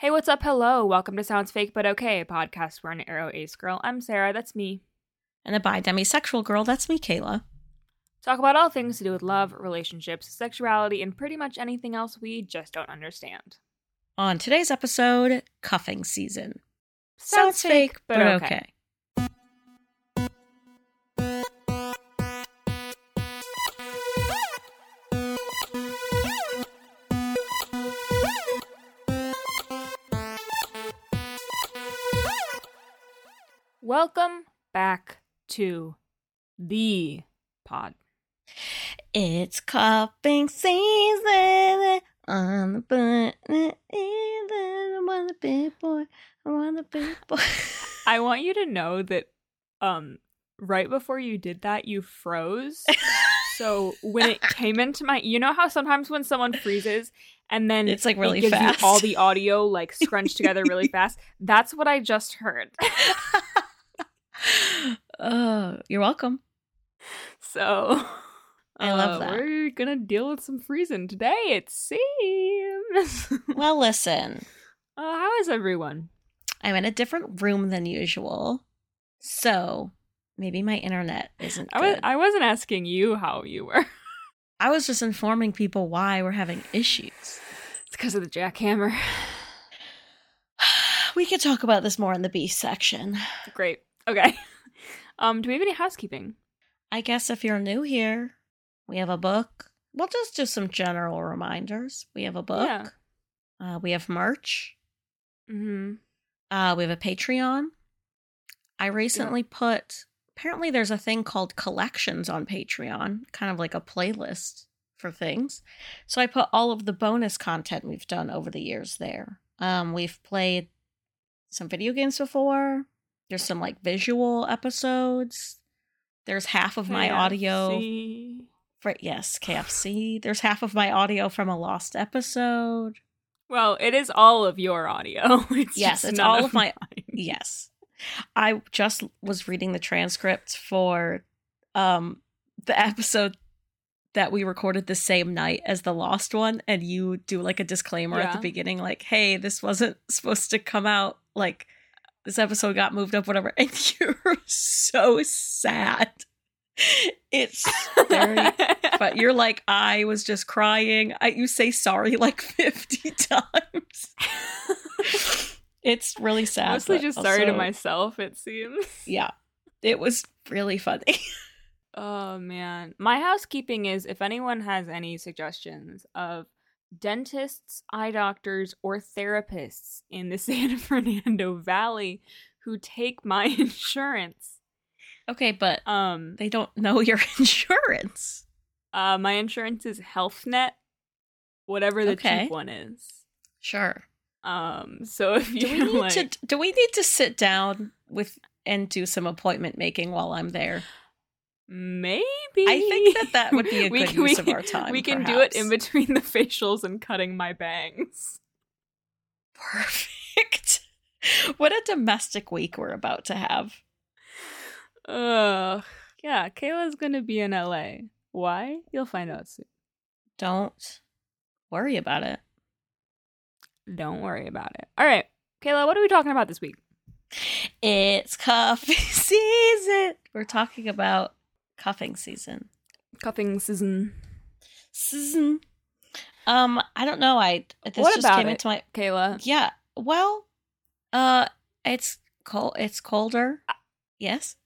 Hey, what's up? Hello. Welcome to Sounds Fake But Okay, a podcast where an arrow ace girl. I'm Sarah, that's me. And a bi-demisexual girl, that's me, Kayla. Talk about all things to do with love, relationships, sexuality, and pretty much anything else we just don't understand. On today's episode, cuffing season. Sounds fake, but okay. Welcome back to the pod. It's cuffing season on the butt. I want a big boy. I want a big boy. I want you to know that right before you did that, you froze. So when it came into my, you know how sometimes when someone freezes and then it's like really it gives fast. you all the audio like scrunched together really fast. That's what I just heard. Oh, you're welcome. So I love that. We're gonna deal with some freezing today, it seems. Well, listen. How is everyone? I'm in a different room than usual, so maybe my internet isn't good. I wasn't asking you how you were. I was just informing people why we're having issues. It's because of the jackhammer. We could talk about this more in the B section. Great. Okay. Do we have any housekeeping? I guess if you're new here, we have a book. We'll just do some general reminders. We have a book. Yeah. We have merch. Mm-hmm. We have a Patreon. I recently apparently there's a thing called collections on Patreon, kind of like a playlist for things. So I put all of the bonus content we've done over the years there. We've played some video games before. There's some like visual episodes. There's half of my audio. Yes, KFC. There's half of my audio from a lost episode. Well, it is all of your audio. It's all of my. Yes. I just was reading the transcript for the episode that we recorded the same night as the lost one, and you do like a disclaimer at the beginning, like, hey, this wasn't supposed to come out, like, this episode got moved up, whatever, and you're so sad. It's very, but you're like, I was just crying. You say sorry like 50 times. It's really sad. Mostly just sorry to myself, it seems. Yeah, it was really funny. Oh, man. My housekeeping is, if anyone has any suggestions of dentists, eye doctors, or therapists in the San Fernando Valley who take my insurance. Okay, but they don't know your insurance. My insurance is HealthNet, whatever the cheap one is. Sure. So if you do we need to sit down and do some appointment making while I'm there? Maybe. I think that would be a good use of our time. We can do it in between the facials and cutting my bangs. Perfect. What a domestic week we're about to have. Yeah, Kayla's gonna be in LA. Why? You'll find out soon. Don't worry about it. Don't worry about it. All right, Kayla, what are we talking about this week? It's cuffing season. We're talking about cuffing season. Cuffing season. I don't know. This what just about came it, into my Kayla? Yeah. Well, it's cold. It's colder. Yes.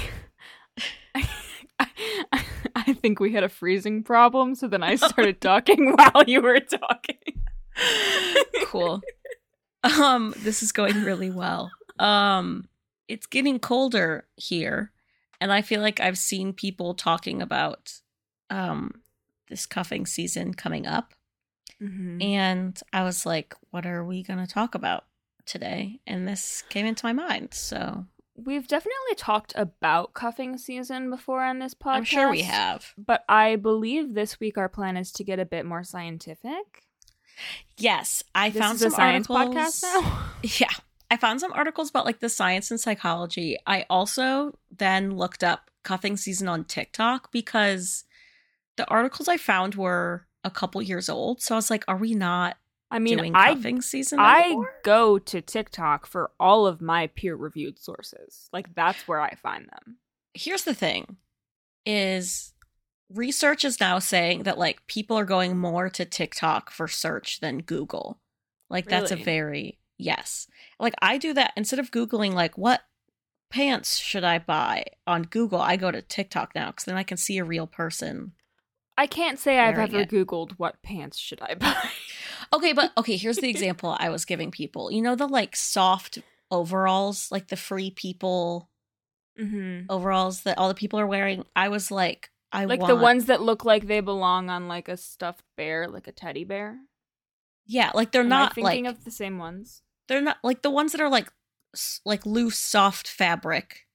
I think we had a freezing problem, so then I started talking while you were talking. Cool. This is going really well. It's getting colder here, and I feel like I've seen people talking about this cuffing season coming up. Mm-hmm. And I was like, what are we going to talk about today? And this came into my mind, so we've definitely talked about cuffing season before on this podcast. I'm sure we have. But I believe this week our plan is to get a bit more scientific. Yes, I this found is some a science articles. Podcast now. Yeah, I found some articles about like the science and psychology. I also then looked up cuffing season on TikTok because the articles I found were a couple years old. So I was like, are we not I mean, doing cuffing season anymore? I go to TikTok for all of my peer-reviewed sources. Like, that's where I find them. Here's the thing, is research is now saying that, like, people are going more to TikTok for search than Google. Like, that's a Really? very, yes. Like, I do that instead of Googling, like, what pants should I buy on Google, I go to TikTok now, because then I can see a real person. I can't say I've Wearing ever it. Googled what pants should I buy. Okay, here's the example I was giving people. You know the, like, soft overalls, like the Free People Mm-hmm. overalls that all the people are wearing? I was like, Like the ones that look like they belong on like a stuffed bear, like a teddy bear. Yeah, like they're Am not I thinking like of the same ones? they're not like the ones that are like loose soft fabric,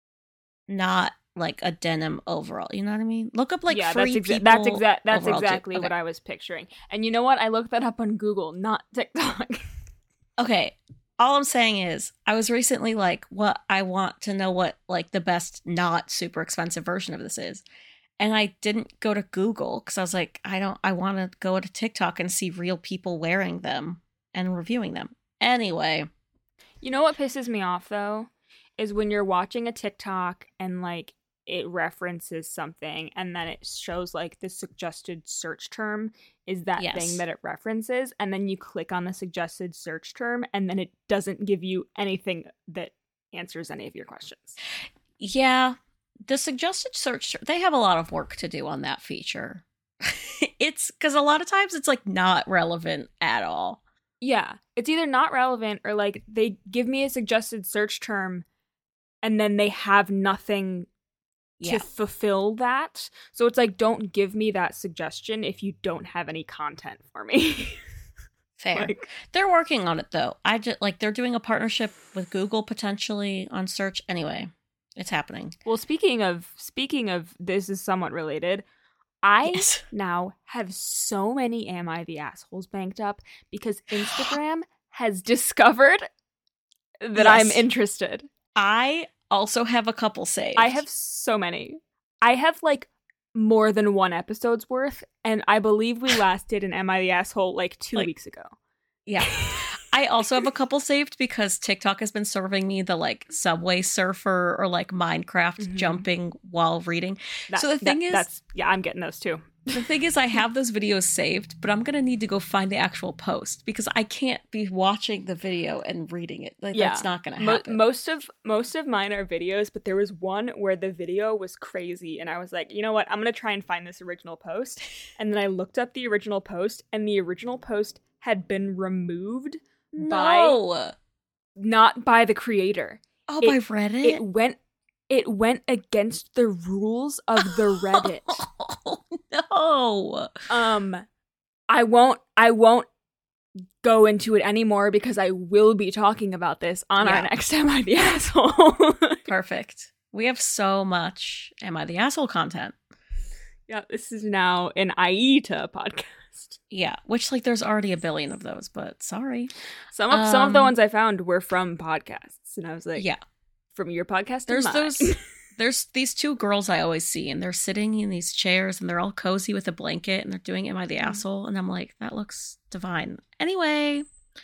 not like a denim overall. You know what I mean? Look up like Yeah, Free that's People. that's overall, too. exactly Okay. what I was picturing. And you know what? I looked that up on Google, not TikTok. Okay. All I'm saying is, I was recently like, what I want to know what like the best not super expensive version of this is. And I didn't go to Google because I was like, I want to go to TikTok and see real people wearing them and reviewing them. Anyway, You know what pisses me off though is when you're watching a TikTok and like it references something and then it shows like the suggested search term is that Yes. thing that it references, and then you click on the suggested search term and then it doesn't give you anything that answers any of your questions. yeah, the suggested search, they have a lot of work to do on that feature. It's because a lot of times it's like not relevant at all. Yeah, it's either not relevant or like they give me a suggested search term and then they have nothing to Yeah. fulfill that. So it's like, don't give me that suggestion if you don't have any content for me. Fair. Like, They're working on it though. I just like they're doing a partnership with Google potentially on search. Anyway, it's happening. well, speaking of this is somewhat related. I Yes. now have so many Am I the Assholes banked up because Instagram has discovered that I'm Yes. interested. I also have a couple saved. I have so many. I have like more than one episode's worth, and I believe we last did an Am I the Asshole like 2 Like- weeks ago. Yeah. I also have a couple saved because TikTok has been serving me the like Subway Surfer or like Minecraft Mhm. jumping while reading. So the thing is- that's I'm getting those too. The thing is, I have those videos saved, but I'm going to need to go find the actual post because I can't be watching the video and reading it. Like, Yeah. that's not going to happen. Most of mine are videos, but there was one where the video was crazy, and I was like, you know what? I'm gonna try and find this original post. And then I looked up the original post, and the original post had been removed, No. not by the creator. Oh, It- by Reddit? It went against the rules of the Reddit. Oh, no. I won't go into it anymore because I will be talking about this on our Yeah. next Am I the Asshole? Perfect. We have so much Am I the Asshole content. Yeah, this is now an Aita podcast. Yeah, which like there's already a billion of those, but sorry. Some of the ones I found were from podcasts, and I was like, Yeah. from your podcast. There's to mine." those there's these two girls I always see and they're sitting in these chairs and they're all cozy with a blanket and they're doing Am I the Asshole? And I'm like, that looks divine. Anyway,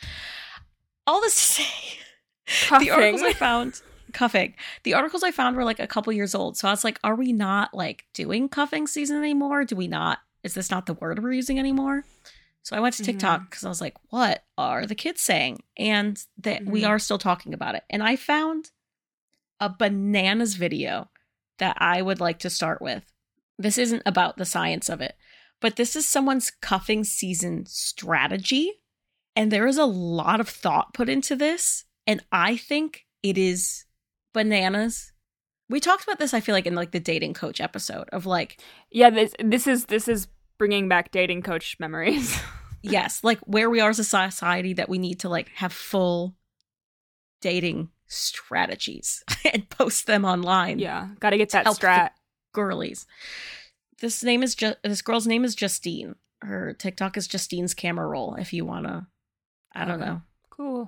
all this to say, the articles I found cuffing. The articles I found were like a couple years old. So I was like, are we not like doing cuffing season anymore? Do we not? Is this not the word we're using anymore? So I went to TikTok because I was like, what are the kids saying? And that we Mhm. are still talking about it. And I found a bananas video that I would like to start with. This isn't about the science of it, but this is someone's cuffing season strategy. And there is a lot of thought put into this. And I think it is bananas. We talked about this, I feel like, in like the dating coach episode of like, Yeah, this is bringing back dating coach memories. yes, like where we are as a society that we need to like have full dating strategies and post them online. Yeah, got to get that help strat. Girlies. This girl's name is Justine. Her TikTok is Justine's camera roll if you wanna. I don't Okay. know. Cool.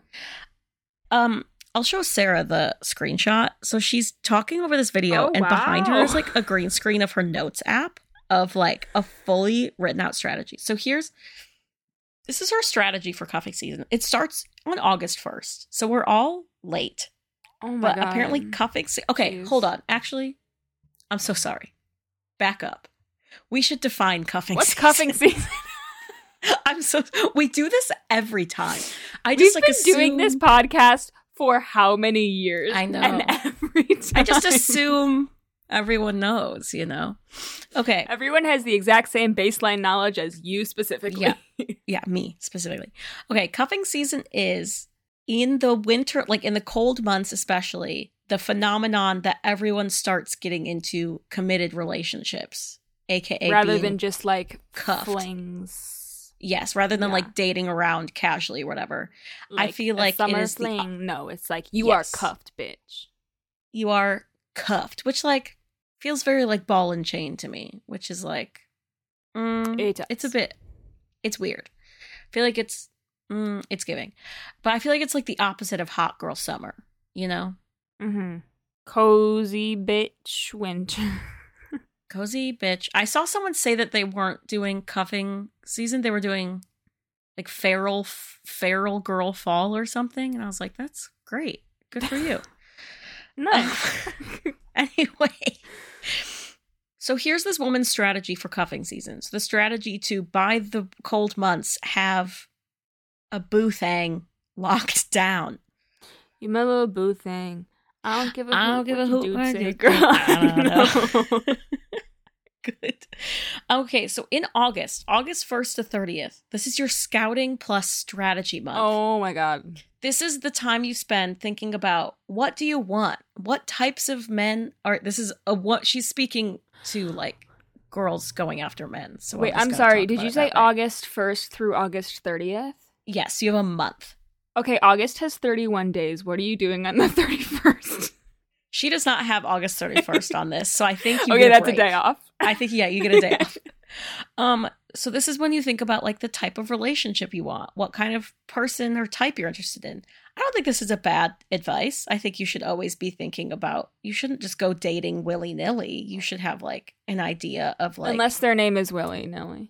I'll show Sarah the screenshot. So she's talking over this video Oh, and behind her wow. is like a green screen of her notes app of like a fully written out strategy. So here's This is her strategy for cuffing season. It starts on August 1st, so we're all late. Oh my god. But apparently cuffing okay, Jeez. hold on. Actually, I'm so sorry. Back up. We should define cuffing What's season. cuffing season? We do this every time. We've been doing this podcast for how many years? I know. And every time. I just assume everyone knows, Okay. Everyone has the exact same baseline knowledge as you specifically. Yeah. Yeah, me specifically. Okay, cuffing season is in the winter, like in the cold months especially, the phenomenon that everyone starts getting into committed relationships, aka Rather being than just like cuffed. flings. Yes, rather than Yeah. like dating around casually or whatever. Like feel a like it summer is the- fling. No, it's like you Yes. are cuffed, bitch. You are cuffed, which like feels very like ball and chain to me, which is like It it's a does. bit, it's weird. I feel like it's giving, but I feel like it's like the opposite of hot girl summer, Mm-hmm. Cozy bitch winter. Cozy bitch. I saw someone say that they weren't doing cuffing season, they were doing like feral girl fall or something, and I was like, that's great, good for you. Nice. Anyway, so here's this woman's strategy for cuffing seasons. The strategy to, by the cold months, have a boo thang locked down. You my little boo thing. I don't give a hoot. I don't give a what hoot you what dudes you say, girl. I don't know. No. Good. Okay, so in August 1st to 30th, this is your scouting plus strategy month. Oh my god. This is the time you spend thinking about what do you want? What types of men are what she's speaking to, like girls going after men. So Wait, I'm I'm just gonna sorry. talk Did about you it say that way. August 1st through August 30th? Yes, you have a month. Okay, August has 31 days. What are you doing on the 31st? She does not have August 31st on this, so I think you Okay, get a that's break. a day off. I think, yeah, you get a day off. So this is when you think about like the type of relationship you want, what kind of person or type you're interested in. I don't think this is a bad advice. I think you should always be thinking about, you shouldn't just go dating willy-nilly. You should have like an idea of like, Unless their name is Willy Nilly.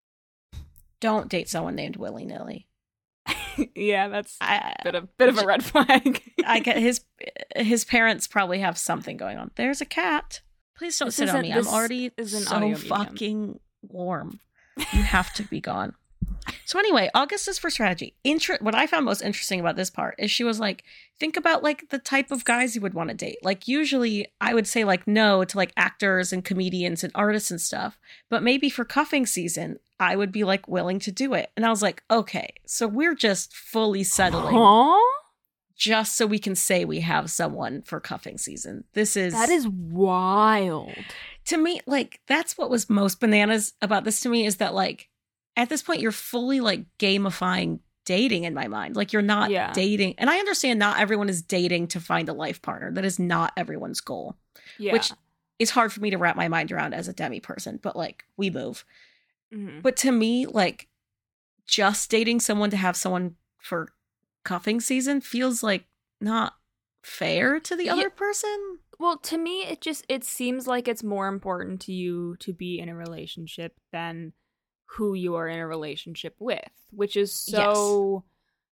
don't date someone named willy-nilly. Yeah, that's I a bit of a red flag. I get his parents probably have something going on. There's a cat. Please don't This sit on isn't- me. I'm this already is an so audio medium. fucking warm. You have to be gone. So anyway, August is for strategy. What I found most interesting about this part is she was like, think about like the type of guys you would want to date. Like usually I would say like no to like actors and comedians and artists and stuff. But maybe for cuffing season, I would be like willing to do it. And I was like, okay, so we're just fully settling Huh? just so we can say we have someone for cuffing season. That is wild. to me, like, that's what was most bananas about this to me, is that like at this point you're fully like gamifying dating in my mind. Like you're not dating. And I understand not everyone is dating to find a life partner. That is not everyone's goal. Yeah. Which is hard for me to wrap my mind around as a demi person, but like we move. Mhm. But to me, like just dating someone to have someone for cuffing season feels like not fair to the other person. Well, to me, it seems like it's more important to you to be in a relationship than who you are in a relationship with, which is so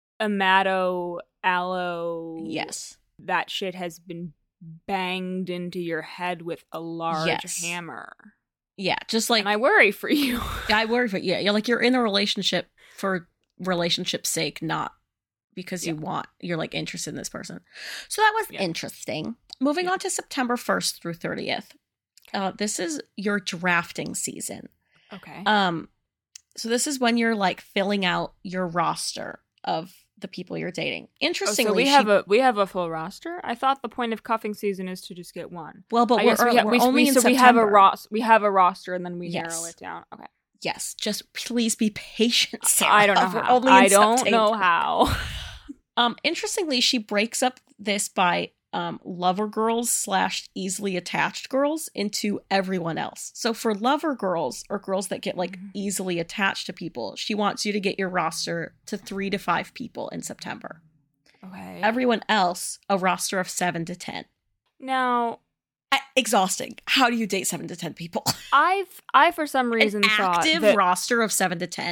Amato aloe. Yes. That shit has been banged into your head with a large hammer. Yeah, just like, and I worry for you. I worry for you. Yeah, you're like, you're in a relationship for relationship's sake, not because you're like interested in this person. So that was interesting. Moving on to September 1st through 30th. This is your drafting season. Okay. So this is when you're like filling out your roster of the people you're dating. Interestingly, so we have a full roster. I thought the point of cuffing season is to just get one. Well, but we're only in September. We have a roster, and then we narrow it down. Okay. Yes, just please be patient, Sarah. I don't know how. I don't know how. Interestingly, she breaks up this by lover girls / easily attached girls into everyone else. So for lover girls or girls that get like easily attached to people, she wants you to get your roster to 3 to 5 people in September. Okay. Everyone else, a roster of 7 to 10. Now, exhausting. How do you date 7 to 10 people? I for some reason An thought active that roster of 7 to 10.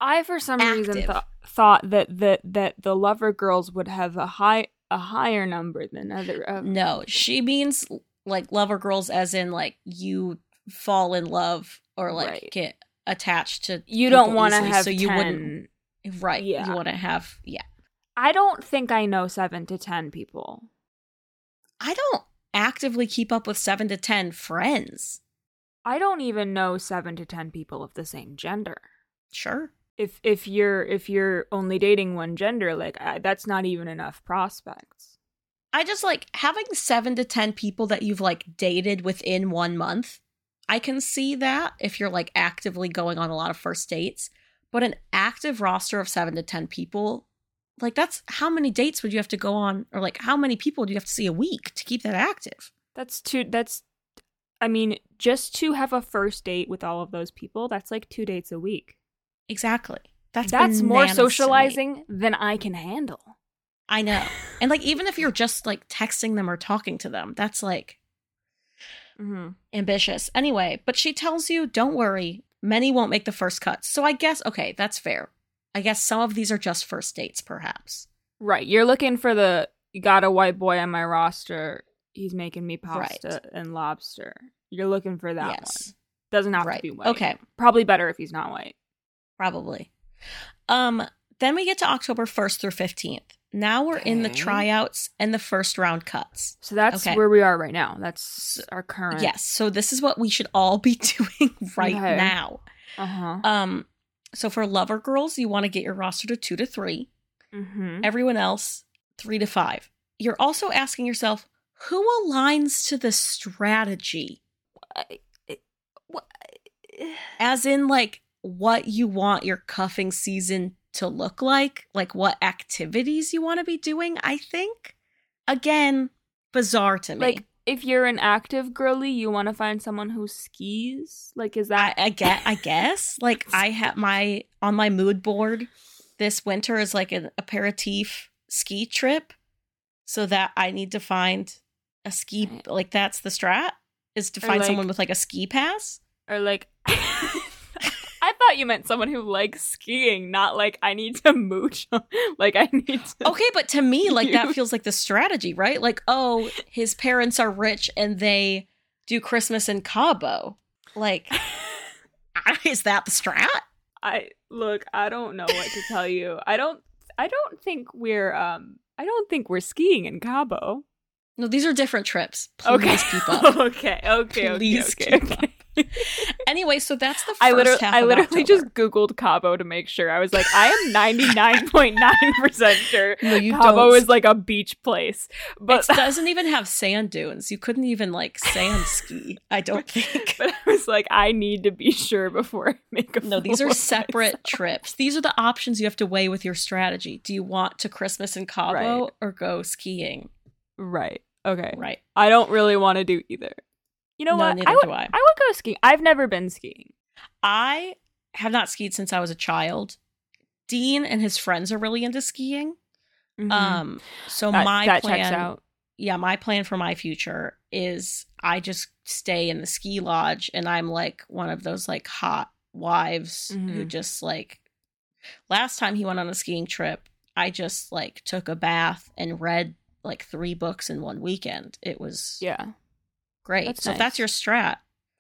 I for some reason Active. thought that the lover girls would have a higher number than other. No, she means like lover girls as in like you fall in love or like Right. get attached to You people don't want to easily, have so 10. you wouldn't right. Yeah. You want to have I don't think I know 7 to 10 people. I don't actively keep up with 7 to 10 friends. I don't even know 7 to 10 people of the same gender. Sure. If you're only dating one gender, like that's not even enough prospects. I just like having 7 to 10 people that you've like dated within 1 month. I can see that if you're like actively going on a lot of first dates, but an active roster of 7 to 10 people, like that's how many dates would you have to go on, or like how many people do you have to see a week to keep that active? I mean, just to have a first date with all of those people, that's like 2 dates a week. Exactly. That's more bananas to me. socializing than I can handle. I know. And like even if you're just like texting them or talking to them, that's like ambitious. Anyway, but she tells you, don't worry, many won't make the first cut. So I guess, okay, that's fair. I guess some of these are just first dates, perhaps. Right. You're looking for you got a white boy on my roster. He's making me pasta and lobster. You're looking for that one. Doesn't have to be white. Okay. Probably better if he's not white. Probably. Then we get to October 1st through 15th. Now we're in the tryouts and the first round cuts. So that's where we are right now. That's our current. Yes. So this is what we should all be doing right now. So for lover girls, you want to get your roster to 2 to 3. Everyone else, 3 to 5. You're also asking yourself, who aligns to the strategy? As in, like, what you want your cuffing season to look like what activities you want to be doing, I think. Again, bizarre to me. Like, if you're an active girly, you want to find someone who skis? Like, is that... I guess. Like, I have on my mood board this winter is like an aperitif ski trip. So that I need to find a ski, like that's the strat, is to find someone with like a ski pass. Or like... I thought you meant someone who likes skiing, not like I need to mooch. Like I need to. Okay, but to me, like that feels like the strategy, right? Like, oh, his parents are rich and they do Christmas in Cabo. Like, is that the strat? I don't know what to tell you. I don't think we're skiing in Cabo. No, these are different trips. Please keep up. Okay. Please keep up. Anyway, so that's the first half of I literally October. just Googled Cabo to make sure. I was like, I am 99.9% sure No, Cabo is like a beach place. But it doesn't even have sand dunes. You couldn't even like sand ski, I don't think. But I was like, I need to be sure before I make a No, these are fool of separate myself. trips. These are the options you have to weigh with your strategy. Do you want to Christmas in Cabo or go skiing? Right. Okay. Right. I don't really want to do either. You know what? Neither do I. I would go skiing. I've never been skiing. I have not skied since I was a child. Dean and his friends are really into skiing. So my plan checks out. Yeah, my plan for my future is I just stay in the ski lodge and I'm like one of those like hot wives who just like last time he went on a skiing trip, I just like took a bath and read like 3 books in one weekend. It was great. That's so nice. if that's your strat,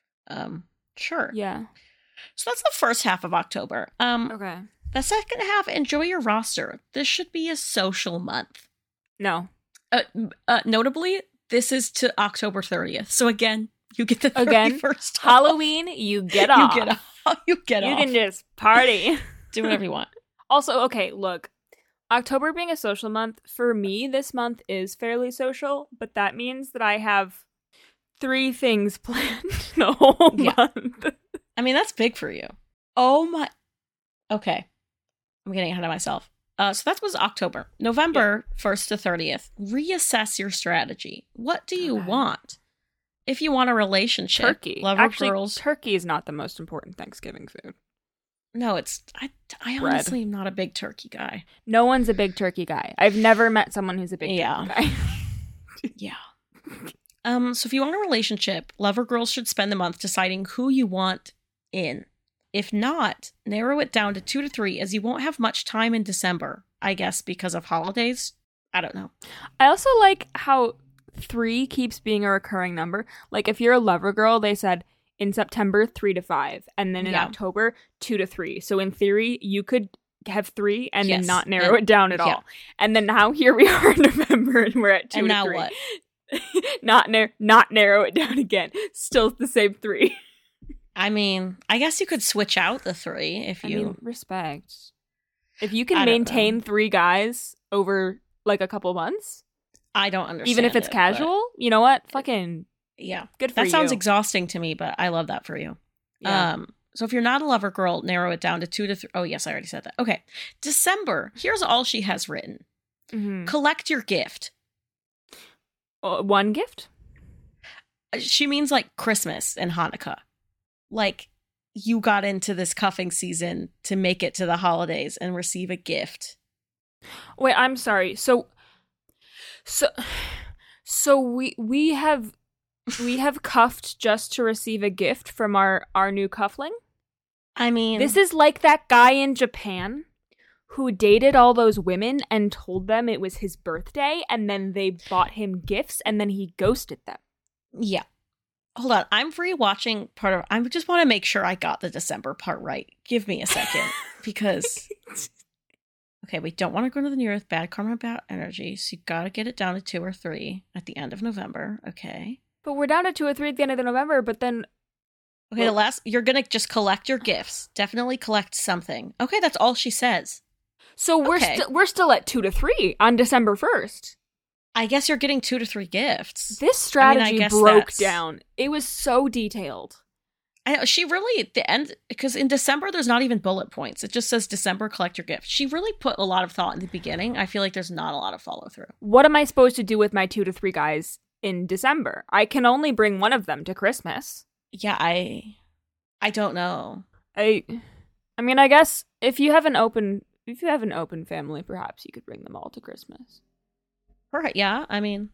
sure. Yeah. So that's the first half of October. Okay. The second half, enjoy your roster. This should be a social month. No. Notably, this is to October 30th. So again, you get the 31st Again, off. Halloween, you get off. You get off. You can just party. Do whatever you want. Also, okay, look. October being a social month, for me, this month is fairly social, but that means that I have 3 things planned the whole month. I mean, that's big for you. Oh my. Okay. I'm getting ahead of myself. So that was October. November 1st to 30th. Reassess your strategy. What do you want? If you want a relationship, Turkey. lover Actually, girls. turkey is not the most important Thanksgiving food. No, it's. I honestly am not a big turkey guy. No one's a big turkey guy. I've never met someone who's a big turkey guy. Yeah. So if you want a relationship, lover girls should spend the month deciding who you want in. If not, narrow it down to 2 to 3 as you won't have much time in December, I guess, because of holidays. I don't know. I also like how 3 keeps being a recurring number. Like if you're a lover girl, they said in September 3 to 5, and then in October 2 to 3. So in theory, you could have 3 and then not narrow it down at all. And then now here we are in November and we're at 2 and to now 3. What? not narrow it down again. Still the same 3. I mean, I guess you could switch out the 3 if you... I mean, respect. If you can maintain 3 guys over, like, a couple months... I don't understand. Even if it's casual, you know what? Fucking... Yeah. Good for you. That sounds exhausting to me, but I love that for you. Yeah. So if you're not a lover girl, narrow it down to 2 to 3... Oh, yes, I already said that. Okay. December. Here's all she has written. Mm-hmm. Collect your gift. One gift? She means, like, Christmas and Hanukkah. Like, you got into this cuffing season to make it to the holidays and receive a gift. Wait, I'm sorry. So we have cuffed just to receive a gift from our new cuffling? I mean, this is like that guy in Japan who dated all those women and told them it was his birthday, and then they bought him gifts, and then he ghosted them. Yeah. Hold on, I'm rewatching part of... I just want to make sure I got the December part right. Give me a second, because... Okay, we don't want to go to the New Year with bad karma, bad energy, so you gotta get it down to 2 or 3 at the end of November, okay? But we're down to 2 or 3 at the end of November, but then... Okay, you're gonna just collect your gifts. Definitely collect something. Okay, that's all she says. So we're still at 2 to 3 on December 1st. I guess you're getting 2 to 3 gifts. This strategy broke down. It was so detailed. I know, she really, at the end, because in December, there's not even bullet points. It just says December, collect your gift. She really put a lot of thought in the beginning. I feel like there's not a lot of follow through. What am I supposed to do with my 2 to 3 guys in December? I can only bring one of them to Christmas. Yeah, I don't know. I mean, I guess if you have an open family, perhaps you could bring them all to Christmas. Right, yeah. I mean,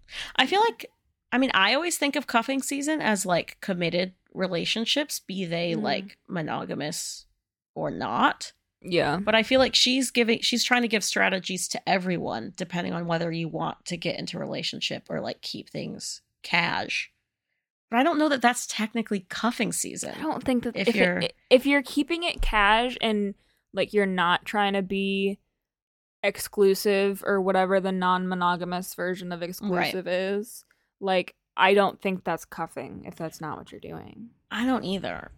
I always think of cuffing season as like committed relationships, be they like monogamous or not. Yeah. But I feel like she's trying to give strategies to everyone, depending on whether you want to get into a relationship or like keep things cash. But I don't know that that's technically cuffing season. I don't think that if you're keeping it cash and like you're not trying to be exclusive or whatever the non-monogamous version of exclusive is, like I don't think that's cuffing if that's not what you're doing. I don't either.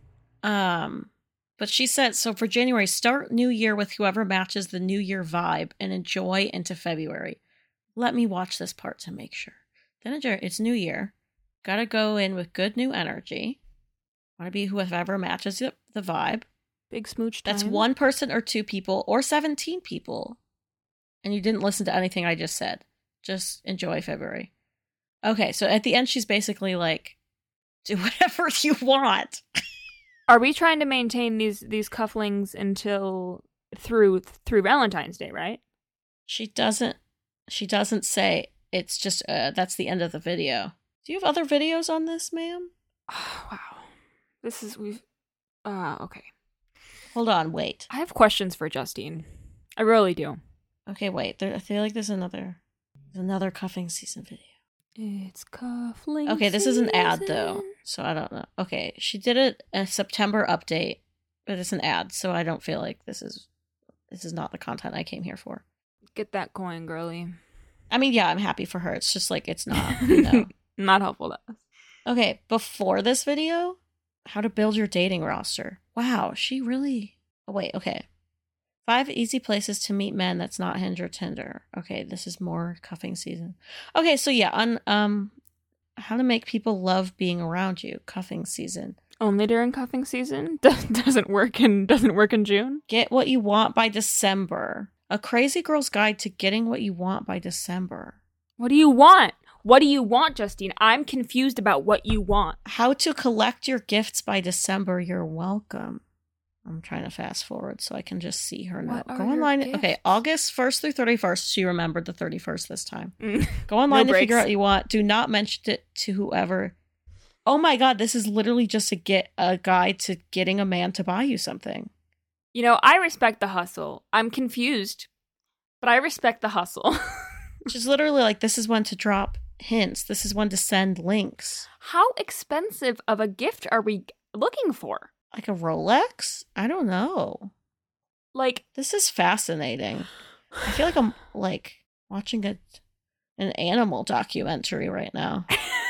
But she said, so for January, start New Year with whoever matches the New Year vibe and enjoy into February. Let me watch this part to make sure. Then it's New Year. Gotta go in with good new energy. Want to be whoever matches the vibe. Big smooch time. That's 1 person or 2 people or 17 people. And you didn't listen to anything I just said. Just enjoy February. Okay, so at the end, she's basically like, do whatever you want. Are we trying to maintain these cufflings until through Valentine's Day, right? She doesn't say. It's just that's the end of the video. Do you have other videos on this, ma'am? Oh, wow. Okay. Hold on, wait. I have questions for Justine. I really do. Okay, wait. I feel like there's another cuffing season video. It's cuffling. Okay, this is an ad though, so I don't know. Okay, she did a September update, but it's an ad, so I don't feel like this is not the content I came here for. Get that coin, girly. I mean, yeah, I'm happy for her. It's just like it's not, you know. Not helpful to us. Okay, before this video, how to build your dating roster. Wow, she really... Oh, wait, okay. 5 easy places to meet men that's not Hinge or Tinder. Okay, this is more cuffing season. Okay, so yeah, on how to make people love being around you. Cuffing season. Only during cuffing season? Doesn't work in June? Get what you want by December. A crazy girl's guide to getting what you want by December. What do you want? What do you want, Justine? I'm confused about what you want. How to collect your gifts by December. You're welcome. I'm trying to fast forward so I can just see her now. Go online. Gifts? Okay, August 1st through 31st. She remembered the 31st this time. Go online to figure out what you want. Do not mention it to whoever oh my God, this is literally just to get a guide to getting a man to buy you something. You know, I respect the hustle. I'm confused, but I respect the hustle. She's literally like, this is when to drop hints. This is when to send links. How expensive of a gift are we looking for? Like a Rolex? I don't know. Like, this is fascinating. I feel like I'm like watching an animal documentary right now.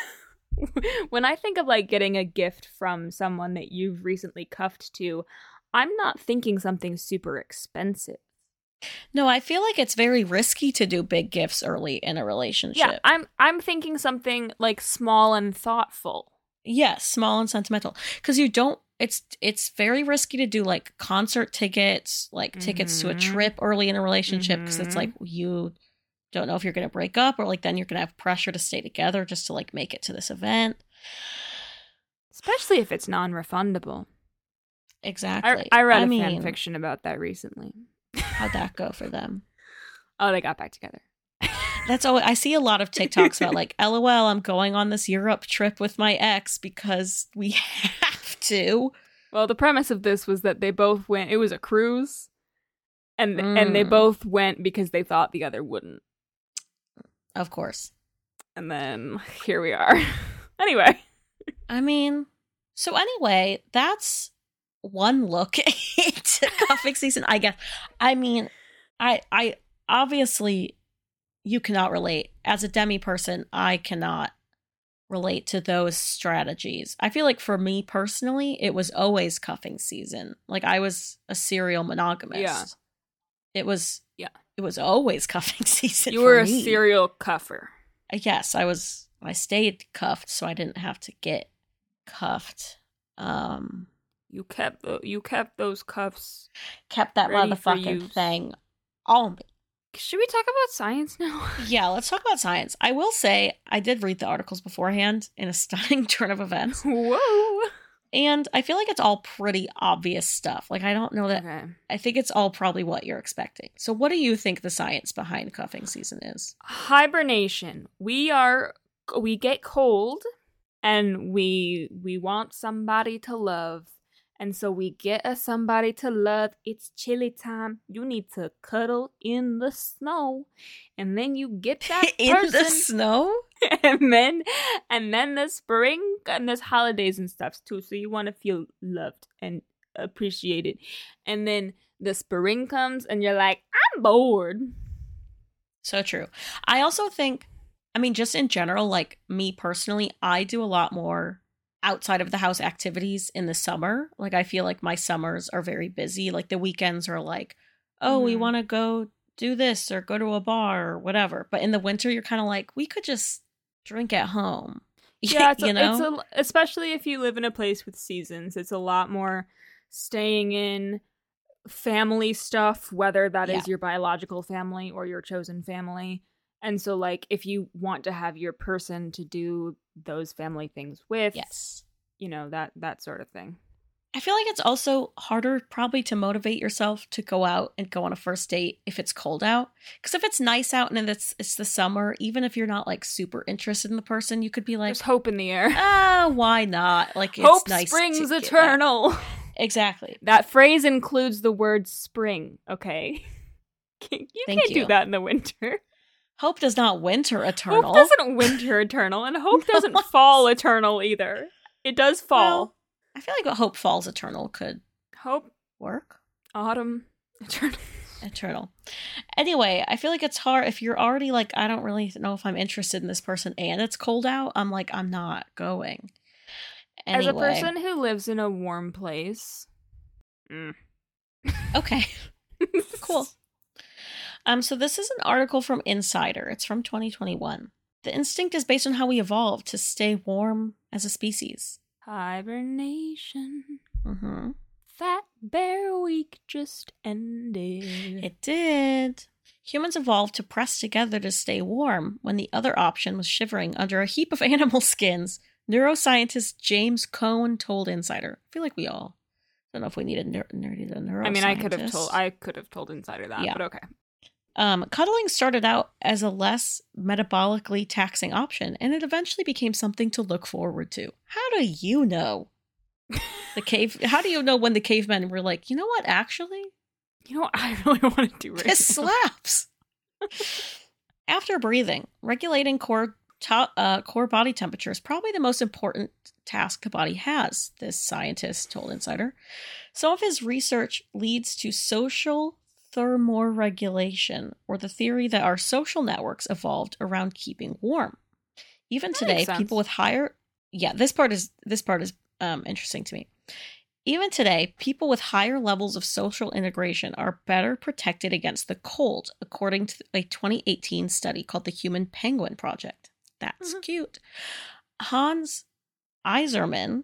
When I think of like getting a gift from someone that you've recently cuffed to, I'm not thinking something super expensive. No, I feel like it's very risky to do big gifts early in a relationship. Yeah, I'm thinking something like small and thoughtful. Yes, small and sentimental. Because you don't, it's very risky to do like concert tickets, like tickets to a trip early in a relationship, because it's like you don't know if you're going to break up, or like then you're going to have pressure to stay together just to like make it to this event. Especially if it's non-refundable. Exactly. I read a fan fiction about that recently. How'd that go for them? Oh, they got back together. That's all. I see a lot of TikToks about like, LOL, I'm going on this Europe trip with my ex because we have to. Well, the premise of this was that they both went. It was a cruise, and they both went because they thought the other wouldn't. Of course. And then here we are. Anyway. I mean, so anyway, that's one look into cuffing season, I guess. I mean, I obviously, you cannot relate. As a demi person, I cannot relate to those strategies. I feel like for me personally, it was always cuffing season. Like I was a serial monogamist. Yeah. It was always cuffing season. You were a serial cuffer. Yes, I stayed cuffed, so I didn't have to get cuffed. You kept those cuffs. Kept that motherfucking thing on me. Should we talk about science now? Yeah, let's talk about science. I will say I did read the articles beforehand in a stunning turn of events. Whoa. And I feel like it's all pretty obvious stuff. Like, I don't know that. Okay. I think it's all probably what you're expecting. So what do you think the science behind cuffing season is? Hibernation. We get cold and we want somebody to love. And so we get somebody to love. It's chilly time. You need to cuddle in the snow. And then you get that in person. the snow? and then the spring, and there's holidays and stuff too. So you want to feel loved and appreciated. And then the spring comes and you're like, I'm bored. So true. I also think, I mean, just in general, like me personally, I do a lot more outside of the house activities in the summer. Like I feel like my summers are very busy. Like the weekends are like, oh, we want to go do this or go to a bar or whatever. But in the winter, you're kind of like, we could just drink at home. Yeah, it's especially if you live in a place with seasons, it's a lot more staying in family stuff, whether that is your biological family or your chosen family. And so, like, if you want to have your person to do those family things with, you know, that sort of thing. I feel like it's also harder probably to motivate yourself to go out and go on a first date if it's cold out. Because if it's nice out and it's the summer, even if you're not, like, super interested in the person, you could be like... There's hope in the air. Why not? Like, it's hope nice springs eternal. Exactly. That phrase includes the word spring, okay? You can't do that in the winter. Hope does not winter eternal. Hope doesn't winter eternal, and hope doesn't fall eternal either. It does fall. Well, I feel like hope falls eternal could work. Autumn eternal. Eternal. Anyway, I feel like it's hard if you're already like, I don't really know if I'm interested in this person and it's cold out. I'm like, I'm not going. Anyway. As a person who lives in a warm place. Okay. Cool. So this is an article from Insider. It's from 2021. The instinct is based on how we evolved to stay warm as a species. Hibernation. Mm-hmm. That bear week just ended. It did. Humans evolved to press together to stay warm when the other option was shivering under a heap of animal skins. Neuroscientist James Cohn told Insider. I feel like we all don't know if we need a neuroscientist. I mean, I could have told Insider that, but okay. Cuddling started out as a less metabolically taxing option, and it eventually became something to look forward to. How do you know? How do you know when the cavemen were like, you know what, actually? You know what I really want to do right This now? slaps. After breathing, regulating core body temperature is probably the most important task the body has, this scientist told Insider. Some of his research leads to social thermoregulation, or the theory that our social networks evolved around keeping warm. Even today, people with higher this part is interesting to me. Even today, people with higher levels of social integration are better protected against the cold, according to a 2018 study called the Human Penguin Project. That's cute. Hans Eiserman,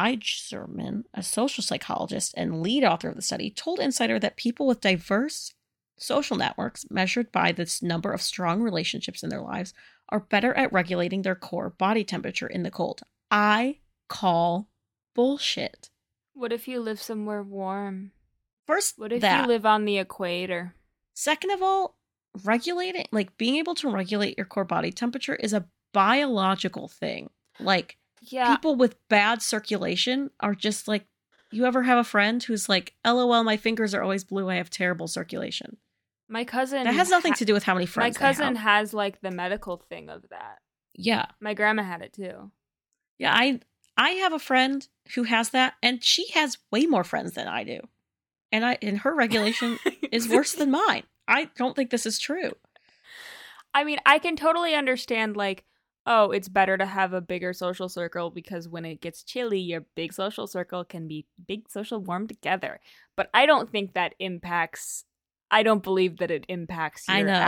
a social psychologist and lead author of the study, told Insider that people with diverse social networks, measured by this number of strong relationships in their lives, are better at regulating their core body temperature in the cold. I call bullshit. What if you live somewhere warm? First, what if you live on the equator? Second of all, being able to regulate your core body temperature is a biological thing. People with bad circulation are just like, you ever have a friend who's like, LOL, my fingers are always blue, I have terrible circulation. My cousin... That has nothing to do with how many friends my cousin has, the medical thing of that. Yeah. My grandma had it, too. Yeah, I have a friend who has that, and she has way more friends than I do. And her regulation is worse than mine. I don't think this is true. I mean, I can totally understand, it's better to have a bigger social circle because when it gets chilly, your big social circle can be big social warm together. But I don't think that impacts... I don't believe that it impacts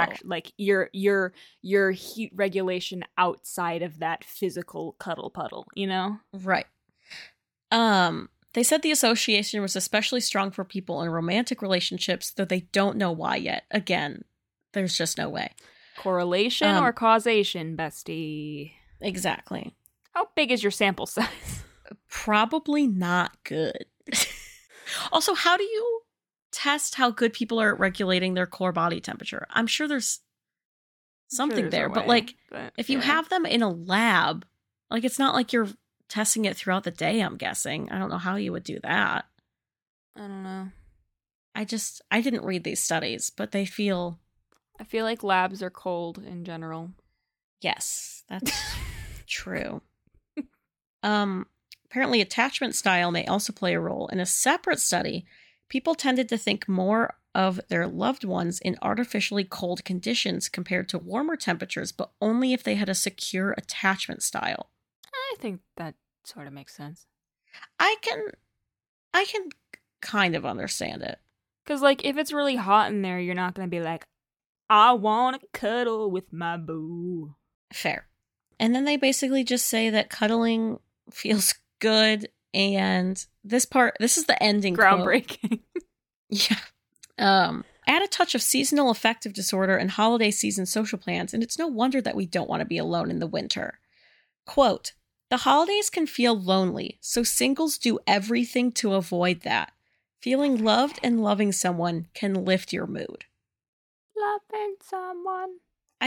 your heat regulation outside of that physical cuddle puddle, you know? Right. They said the association was especially strong for people in romantic relationships, though they don't know why yet. Again, there's just no way. Correlation or causation, bestie? Exactly. How big is your sample size? Probably not good. Also, how do you test how good people are at regulating their core body temperature? I'm sure there's something there, but if you have them in a lab, it's not like you're testing it throughout the day, I'm guessing. I don't know how you would do that. I don't know. I didn't read these studies, but I feel like labs are cold in general. Yes, that's true. Apparently attachment style may also play a role. In a separate study, people tended to think more of their loved ones in artificially cold conditions compared to warmer temperatures, but only if they had a secure attachment style. I think that sort of makes sense. I can kind of understand it. Because, if it's really hot in there, you're not going to be like, I want to cuddle with my boo. Fair. And then they basically just say that cuddling feels good. And this is the ending groundbreaking. Yeah. Add a touch of seasonal affective disorder and holiday season social plans, and it's no wonder that we don't want to be alone in the winter. Quote, the holidays can feel lonely, so singles do everything to avoid that. Feeling loved and loving someone can lift your mood. Loving someone.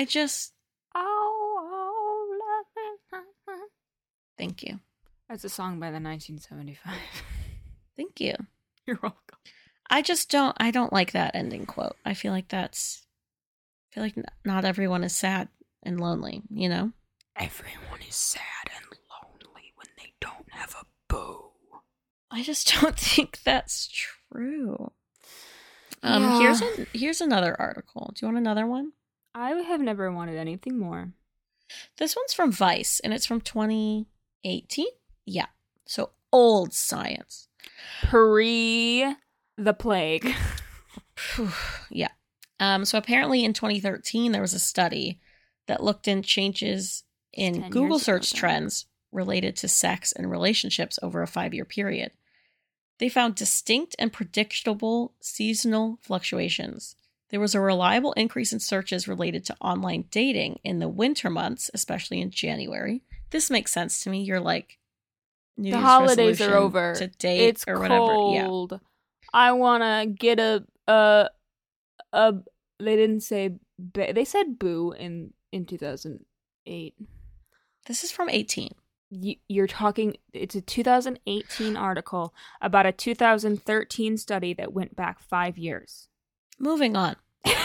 Loving someone. Thank you. That's a song by the 1975. Thank you. You're welcome. I don't like that ending quote. I feel like not everyone is sad and lonely, you know? Everyone is sad and lonely when they don't have a boo. I just don't think that's true. Yeah. Here's another article. Do you want another one? I have never wanted anything more. This one's from Vice, and it's from 2018. Yeah. So old science. Pre the plague. Yeah. So apparently in 2013, there was a study that looked in changes in Google search trends related to sex and relationships over a 5-year period. They found distinct and predictable seasonal fluctuations. There was a reliable increase in searches related to online dating in the winter months, especially in January. This makes sense to me. You're like, New the Year's holidays are over. To date it's or cold. whatever. Yeah. I want to get a They didn't say they said boo in 2008. This is from 18. You're talking, it's a 2018 article about a 2013 study that went back 5 years. Moving on.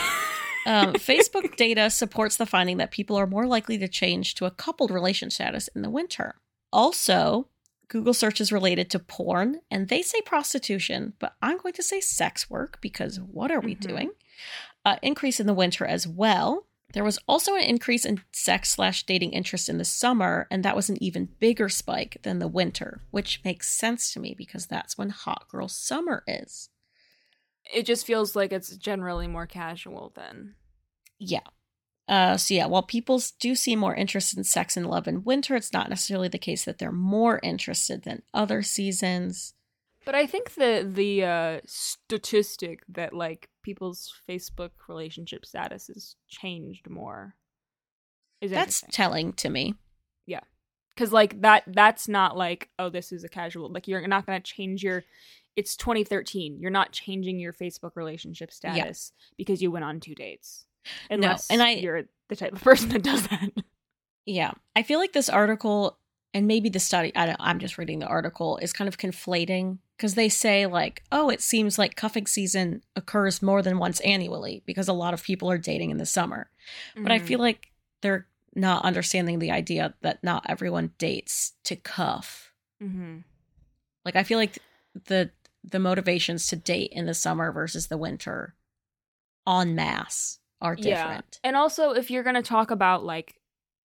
Facebook data supports the finding that people are more likely to change to a coupled relation status in the winter. Also, Google search is related to porn, and they say prostitution, but I'm going to say sex work because what are we doing? Increase in the winter as well. There was also an increase in sex/dating interest in the summer, and that was an even bigger spike than the winter, which makes sense to me because that's when hot girl summer is. It just feels like it's generally more casual then. Yeah. While people do see more interest in sex and love in winter, it's not necessarily the case that they're more interested than other seasons. But I think the statistic that like people's Facebook relationship status has changed more is that's telling to me. Yeah, because like that's not like, oh, this is a casual, like you're not going to change your. It's 2013. You're not changing your Facebook relationship status because you went on 2 dates. Unless you're the type of person that does that. Yeah, I feel like this article and maybe the study, I'm just reading the article, is kind of conflating because they say like, oh, it seems like cuffing season occurs more than once annually because a lot of people are dating in the summer. Mm-hmm. But I feel like they're not understanding the idea that not everyone dates to cuff. Mm-hmm. Like I feel like the motivations to date in the summer versus the winter en masse are different. Yeah. And also if you're going to talk about like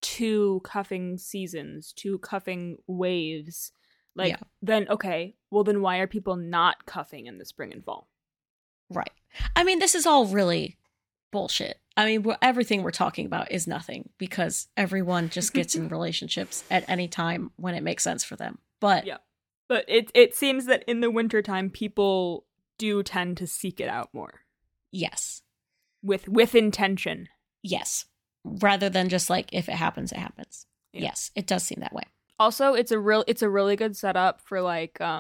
2 cuffing seasons, 2 cuffing waves, like then okay, well then why are people not cuffing in the spring and fall? Right. I mean, this is all really bullshit. I mean, everything we're talking about is nothing because everyone just gets in relationships at any time when it makes sense for them. But yeah. But it seems that in the wintertime people do tend to seek it out more. Yes. With intention. Yes. Rather than just like, if it happens, it happens. Yeah. Yes, it does seem that way. Also, it's a really good setup for like a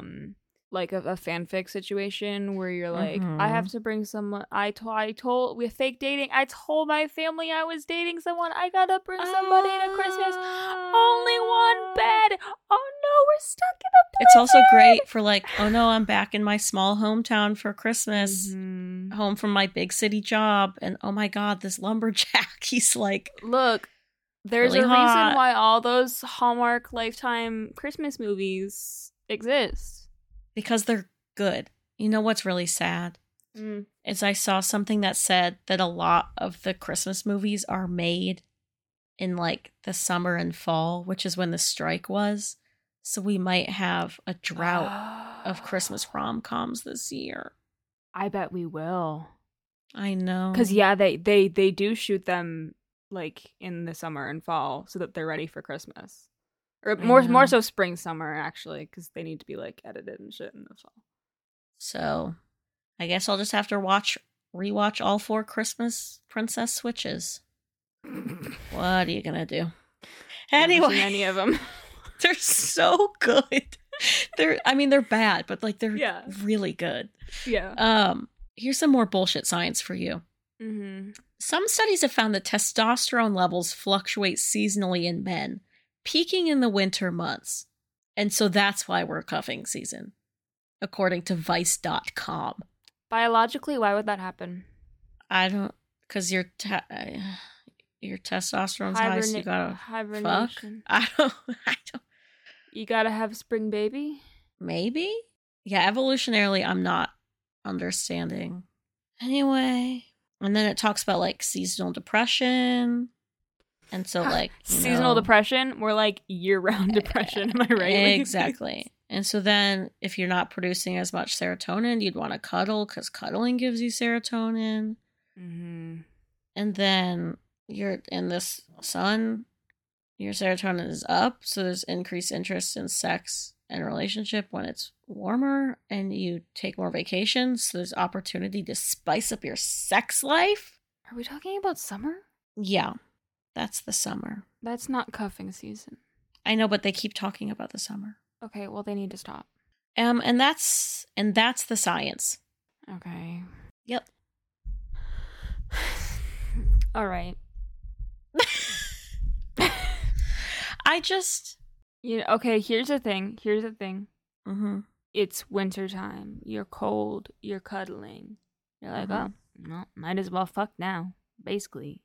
fanfic situation where you're like, I have to bring someone. I told with fake dating. I told my family I was dating someone. I gotta bring somebody to Christmas. Only one bed. Oh no, we're stuck in a blizzard. It's also great for like, oh no, I'm back in my small hometown for Christmas, home from my big city job, and oh my god, this lumberjack. He's like, look. There's really a reason why all those Hallmark Lifetime Christmas movies exist. Because they're good. You know what's really sad? Is I saw something that said that a lot of the Christmas movies are made in like the summer and fall, which is when the strike was. So we might have a drought of Christmas rom-coms this year. I bet we will. I know. Because yeah, they do shoot them like in the summer and fall so that they're ready for Christmas, or more so spring summer actually, because they need to be like edited and shit in the fall. So I guess I'll just have to rewatch all 4 Christmas Princess Switches. What are you gonna do? Anyway, any of them. They're so good. They're bad, but like they're really good. Yeah. Here's some more bullshit science for you. Mm-hmm. Some studies have found that testosterone levels fluctuate seasonally in men, peaking in the winter months. And so that's why we're cuffing season, according to Vice.com. Biologically, why would that happen? I don't, because your testosterone's high, so you gotta hibernation. Fuck. I don't. You gotta have spring baby? Maybe? Yeah, evolutionarily, I'm not understanding. Anyway. And then it talks about like seasonal depression. And so like seasonal depression, more like year-round depression, am I right? Exactly. And so then if you're not producing as much serotonin, you'd want to cuddle because cuddling gives you serotonin. Mm-hmm. And then you're in this sun, your serotonin is up, so there's increased interest in sex and relationship when it's warmer, and you take more vacations, so there's opportunity to spice up your sex life. Are we talking about summer? Yeah, that's the summer. That's not cuffing season. I know, but they keep talking about the summer. Okay, well they need to stop. And that's the science. Okay. Yep. All right. Okay, here's the thing. Mm-hmm. It's wintertime. You're cold. You're cuddling. You're like, oh, no, might as well fuck now. Basically,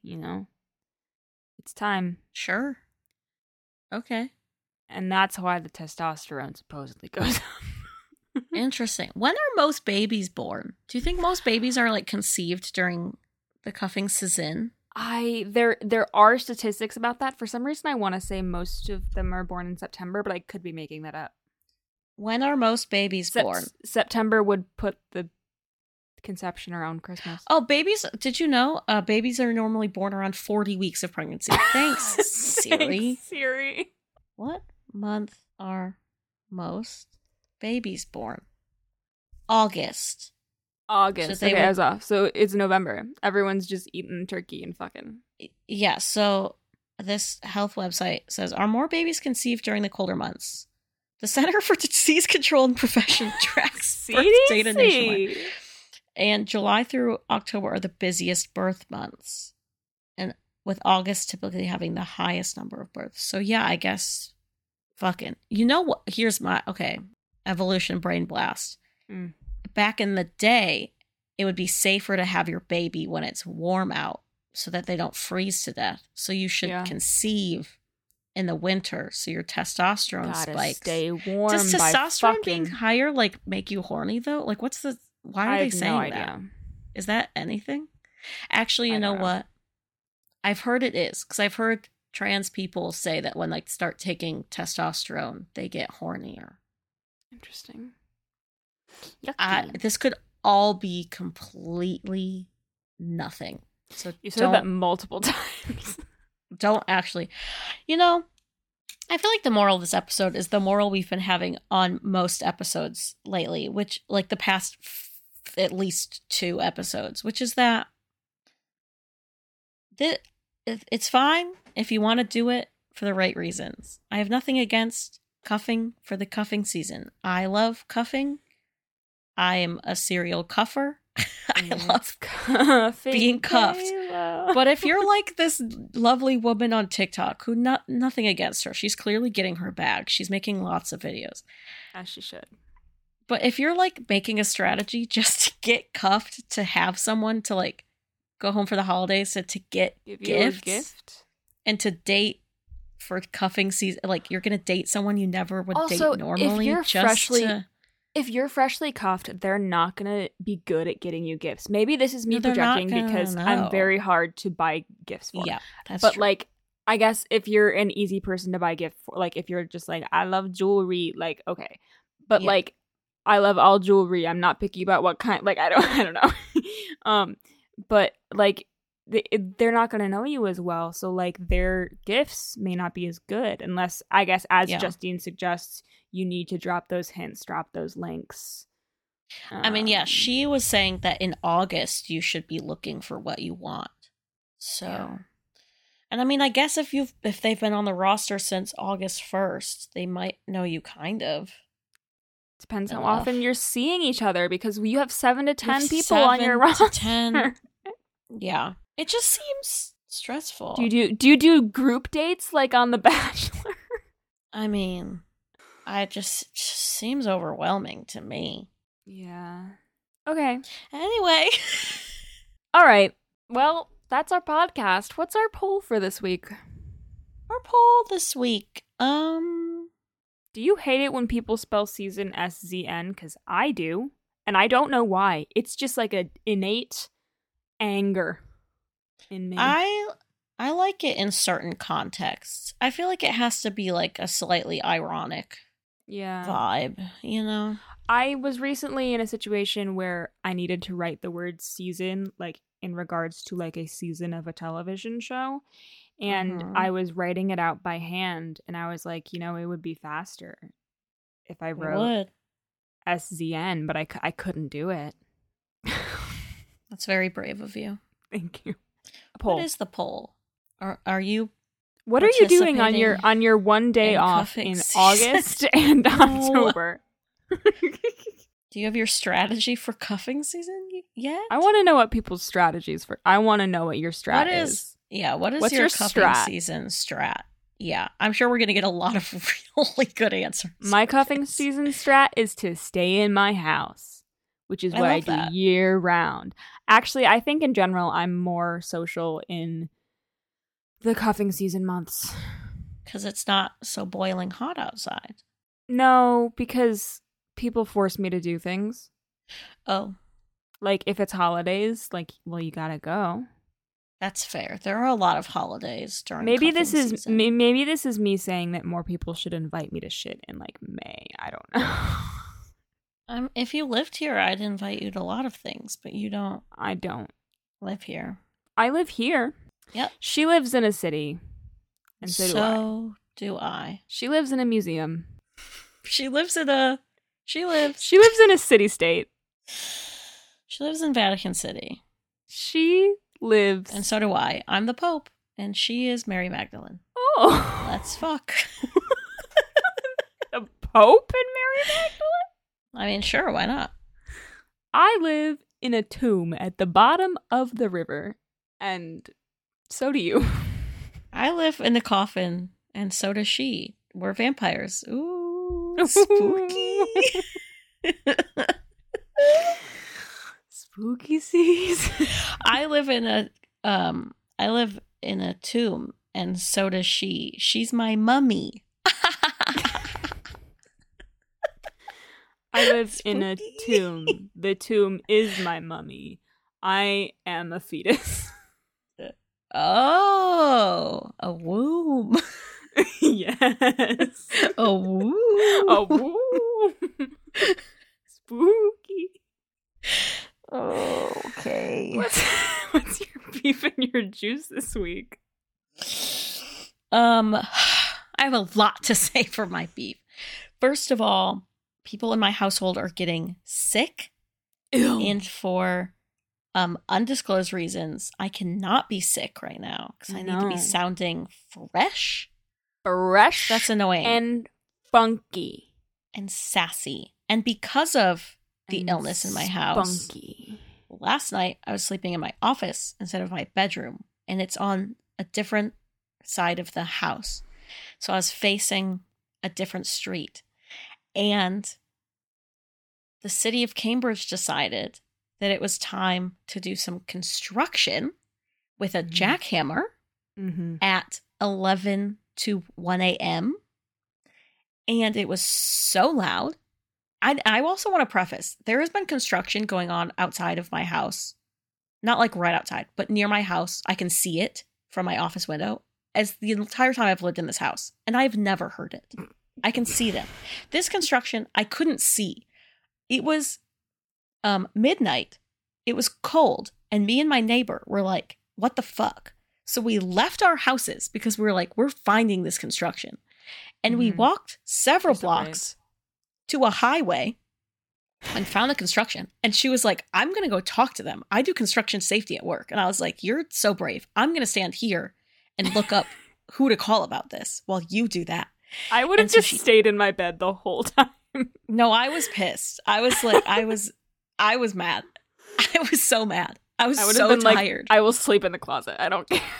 it's time. Sure. Okay. And that's why the testosterone supposedly goes up. Interesting. When are most babies born? Do you think most babies are like conceived during the cuffing season? There are statistics about that. For some reason, I want to say most of them are born in September, but I could be making that up. When are most babies born? September would put the conception around Christmas. Oh, babies! Did you know babies are normally born around 40 weeks of pregnancy? Thanks, Siri. Thanks, Siri. What month are most babies born? August. So okay, I was off. So it's November. Everyone's just eating turkey and fucking. Yeah, so this health website says, are more babies conceived during the colder months? The Center for Disease Control and Prevention tracks birth data nationwide. And July through October are the busiest birth months. And with August typically having the highest number of births. So yeah, I guess fucking. You know what? Here's my, evolution brain blast. Back in the day, it would be safer to have your baby when it's warm out so that they don't freeze to death. So you should conceive in the winter so your testosterone spikes. Stay warm. Does testosterone being higher like make you horny though? Like why are they saying that? Is that anything? Actually, you know what? I've heard it is, because I've heard trans people say that when they start taking testosterone, they get hornier. Interesting. This could all be completely nothing. So you said that multiple times. Don't actually. I feel like the moral of this episode is the moral we've been having on most episodes lately, which like the past at least 2 episodes, which is that it's fine if you want to do it for the right reasons. I have nothing against cuffing for the cuffing season. I love cuffing. I am a serial cuffer. I love being cuffed. But if you're like this lovely woman on TikTok who nothing against her, she's clearly getting her bag. She's making lots of videos. As she should. But if you're like making a strategy just to get cuffed, to have someone to like go home for the holidays, to get gifts and to date for cuffing season, like you're going to date someone you never would date normally. If you're freshly cuffed, they're not going to be good at getting you gifts. Maybe this is me projecting because I'm very hard to buy gifts for. Yeah, that's But true. like, I guess if you're an easy person to buy gift for, like if you're just like, I love jewelry, like, okay. But like, I love all jewelry. I'm not picky about what kind, like, I don't know. But like, they're not going to know you as well. So like their gifts may not be as good unless, I guess, as Justine suggests, you need to drop those hints, drop those links. I mean, she was saying that in August you should be looking for what you want. So, and I mean, I guess if they've been on the roster since August 1st, they might know you kind of. Depends how often you're seeing each other, because you have 7 to 10 people on your roster. 10. Yeah, it just seems stressful. Do you do group dates like on The Bachelor? I mean, it just seems overwhelming to me. Yeah. Okay. Anyway. All right. Well, that's our podcast. What's our poll for this week? Our poll this week. Do you hate it when people spell season SZN? Because I do. And I don't know why. It's just like an innate anger in me. I like it in certain contexts. I feel like it has to be like a slightly ironic vibe, you know? I was recently in a situation where I needed to write the word season, like in regards to like a season of a television show. And I was writing it out by hand, and I was like, it would be faster if I wrote SZN, but I couldn't do it. That's very brave of you. Thank you. What is the poll? Are you? What are you doing on your one day off in August and October? Do you have your strategy for cuffing season yet? I want to know what people's strategies for. I want to know what your strat is. Yeah, what's your cuffing strat? Season strat? Yeah, I'm sure we're going to get a lot of really good answers. My cuffing season strat is to stay in my house, which is what I do year round. Actually, I think in general, I'm more social in the cuffing season months. Because it's not so boiling hot outside. No, because people force me to do things. Oh. Like, if it's holidays, like, well, you gotta go. That's fair. There are a lot of holidays during maybe cuffing season. Maybe this is me saying that more people should invite me to shit in, like, May. I don't know. If you lived here, I'd invite you to a lot of things, but you don't. I don't. Live here. I live here. Yep. She lives in a city. And so do I. She lives in a museum. She lives in a city-state. She lives in Vatican City. She lives. And so do I. I'm the Pope, and she is Mary Magdalene. Oh. Let's fuck. The Pope and Mary Magdalene? I mean, sure, why not? I live in a tomb at the bottom of the river, and so do you. I live in the coffin, and so does she. We're vampires. Ooh, spooky. Spooky season. I live in a tomb, and so does she. She's my mummy. I live in a tomb. The tomb is my mummy. I am a fetus. Oh, a womb. Yes. A womb. A womb. Spooky. Oh, okay. What's your beef and your juice this week? I have a lot to say for my beef. First of all, people in my household are getting sick. Ew. And for undisclosed reasons, I cannot be sick right now because I need to be sounding fresh. Fresh. That's annoying. And funky. And sassy. And because of the illness in my house, funky. Last night I was sleeping in my office instead of my bedroom, and it's on a different side of the house. So I was facing a different street. And the city of Cambridge decided that it was time to do some construction with a jackhammer at 11 to 1 a.m. And it was so loud. I also want to preface, there has been construction going on outside of my house. Not like right outside, but near my house. I can see it from my office window as the entire time I've lived in this house. And I've never heard it. I can see them. This construction, I couldn't see. It was midnight. It was cold. And me and my neighbor were like, what the fuck? So we left our houses because we were like, we're finding this construction. And we walked several blocks to a highway and found the construction. And she was like, I'm going to go talk to them. I do construction safety at work. And I was like, you're so brave. I'm going to stand here and look up who to call about this while you do that. I would have stayed in my bed the whole time. No, I was pissed. I was like, I was mad. I was so mad. I was so tired. Like, I will sleep in the closet. I don't care.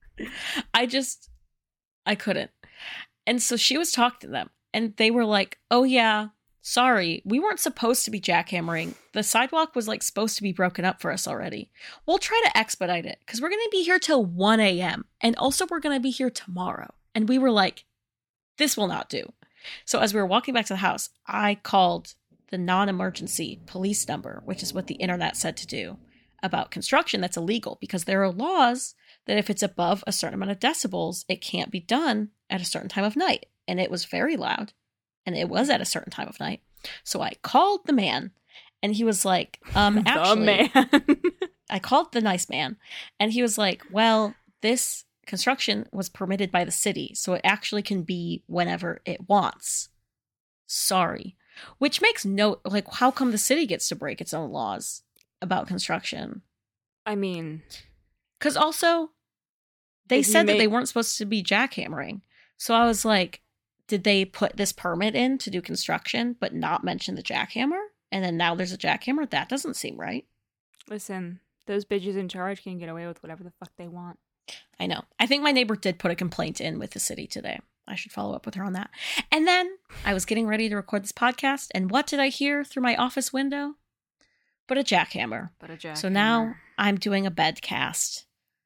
I couldn't. And so she was talking to them and they were like, oh yeah, sorry. We weren't supposed to be jackhammering. The sidewalk was like supposed to be broken up for us already. We'll try to expedite it because we're going to be here till 1 a.m. And also we're going to be here tomorrow. And we were like, this will not do. So as we were walking back to the house, I called the non-emergency police number, which is what the internet said to do about construction that's illegal because there are laws that if it's above a certain amount of decibels, it can't be done at a certain time of night. And it was very loud and it was at a certain time of night. So I called the man and he was like, actually, I called the nice man and he was like, well, this construction was permitted by the city, so it actually can be whenever it wants. Sorry. Which makes no, like, how come the city gets to break its own laws about construction? I mean, because also they said that they weren't supposed to be jackhammering. So I was like, did they put this permit in to do construction but not mention the jackhammer? and then now there's a jackhammer? That doesn't seem right. Listen, those bitches in charge can get away with whatever the fuck they want. I know. I think my neighbor did put a complaint in with the city today. I should follow up with her on that. And then I was getting ready to record this podcast, and what did I hear through my office window? But a jackhammer. So now I'm doing a bedcast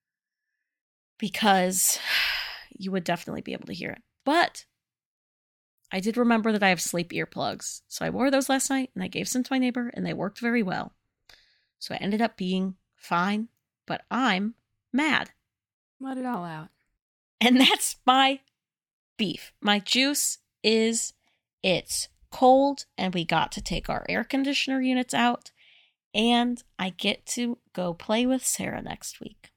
because you would definitely be able to hear it. But I did remember that I have sleep earplugs. So I wore those last night, and I gave some to my neighbor, and they worked very well. So I ended up being fine, but I'm mad. Let it all out. And that's my beef. My juice is it's cold, and we got to take our air conditioner units out, and I get to go play with Sarah next week.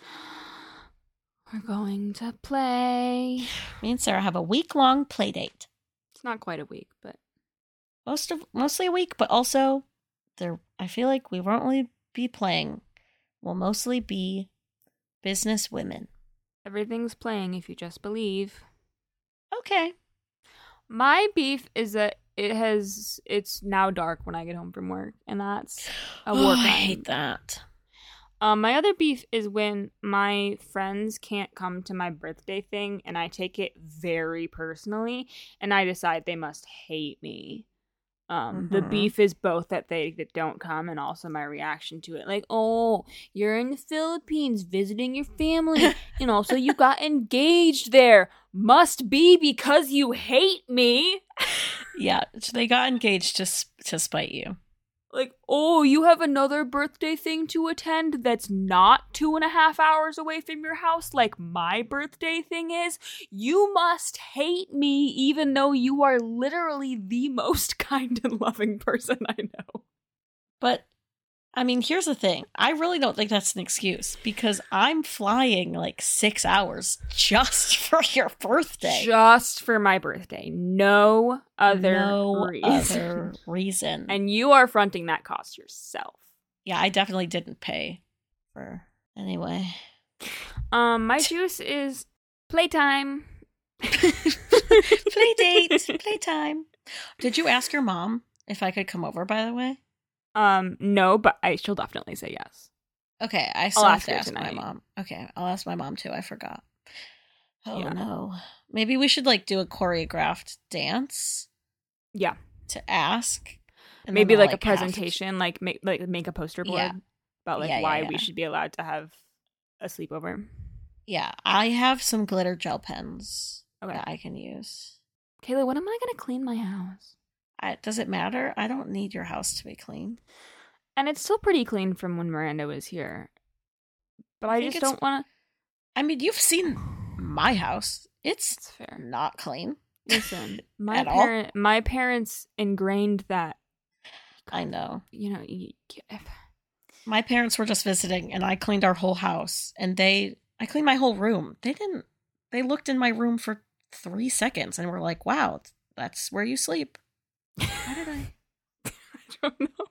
We're going to play. Me and Sarah have a week-long play date. It's not quite a week, but mostly a week, but also I feel like we won't only be playing. We'll mostly be business women. Everything's playing if you just believe. Okay. My beef is that it's now dark when I get home from work, and that's a war crime. I hate that. My other beef is when my friends can't come to my birthday thing, and I take it very personally, and I decide they must hate me. The beef is both that they don't come and also my reaction to it. Like, oh, you're in the Philippines visiting your family and also you got engaged there. Must be because you hate me. Yeah, they got engaged to spite you. Like, oh, you have another birthday thing to attend that's not 2.5 hours away from your house like my birthday thing is? You must hate me even though you are literally the most kind and loving person I know. But, I mean, here's the thing. I really don't think that's an excuse because I'm flying like 6 hours just for your birthday. Just for my birthday. No other reason. And you are fronting that cost yourself. Yeah, I definitely didn't pay for... Anyway. My juice is playtime. Play date. Playtime. Did you ask your mom if I could come over, by the way? No, but she'll definitely say yes. Okay, I still have to ask my mom. Okay, I'll ask my mom too. I forgot. Oh yeah. No. Maybe we should like do a choreographed dance. Yeah. To ask. Maybe like a presentation, like make a poster board about like why we should be allowed to have a sleepover. Yeah, I have some glitter gel pens that I can use. Kayla, when am I gonna clean my house? Does it matter? I don't need your house to be clean. And it's still pretty clean from when Miranda was here. But I just don't want to... I mean, you've seen my house. It's fair. Not clean. Listen, my parents ingrained that. I know. You know, my parents were just visiting, and I cleaned our whole house. And I cleaned my whole room. They looked in my room for 3 seconds and were like, wow, that's where you sleep. Why did I? I don't know.